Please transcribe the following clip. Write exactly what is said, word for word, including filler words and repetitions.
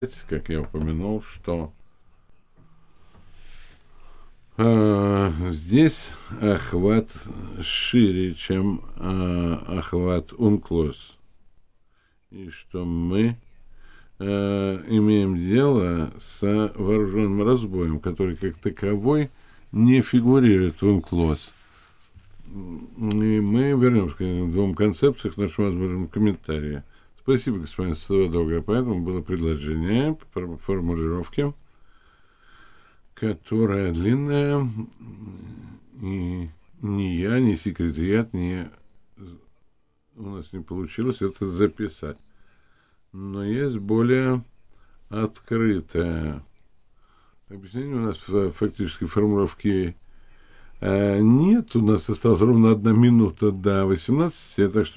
Как я упомянул, что э, здесь охват шире, чем э, охват UNCLOS, и что мы э, имеем дело с вооруженным разбоем, который как таковой не фигурирует в UNCLOS. И мы вернемся к двум концепциям в нашем возможном комментарии. Спасибо, господин Савадога. Поэтому было предложение по формулировке, которая длинная, и ни я, ни секретариат, ни у нас не получилось это записать. Но есть более открытое объяснение. У нас в фактической формулировке нет. У нас осталась ровно одна минута до восемнадцати, так что